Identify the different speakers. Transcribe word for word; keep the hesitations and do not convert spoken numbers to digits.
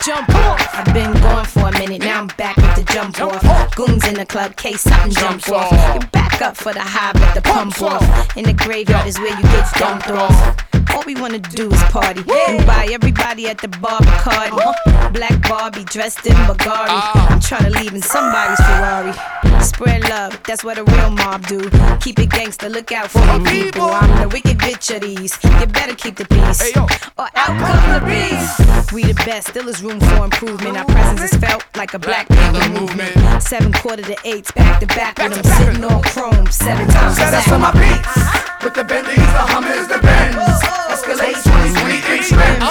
Speaker 1: jump off. I've been gone for a minute, now I'm back with the jump off. Goons in the club, case something jump off. You back up for the high, but the pump off. In the graveyard is where you get dumped off. All we wanna do is party and buy everybody at the bar Bacardi. Black Barbie dressed in Bulgari. I'm tryna leave in somebody's Ferrari. Spread love, that's what a real mob do. Keep it gangster, look out for the people. I'm the wicked bitch of these. You better keep the peace, or out come the beast. We the best, still is room for improvement. Our presence is felt like a black panther movement. Seven quarter to eights, back to back with them sitting on chrome seven times.
Speaker 2: Set us on my beats with the Bentleys, the Hummers, the Benz. Escalade twenty twenty inch rims.